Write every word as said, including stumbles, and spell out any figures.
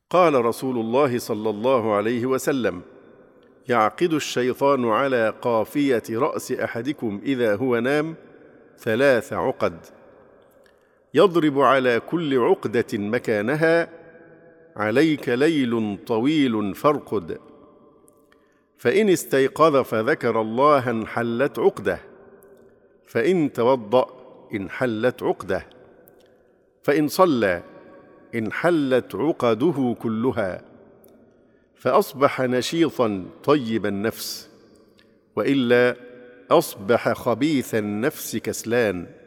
قال رسول الله صلى الله عليه وسلم: يعقد الشيطان على قافية رأس أحدكم إذا هو نام ثلاث عقد، يضرب على كل عقدة مكانها: عليك ليل طويل فارقد، فإن استيقظ فذكر الله انحلت عقده، فإن توضأ انحلت عقده، فإن صلى انحلت عقده كلها، فأصبح نشيطا طيب النفس، وإلا أصبح خبيث النفس كسلان.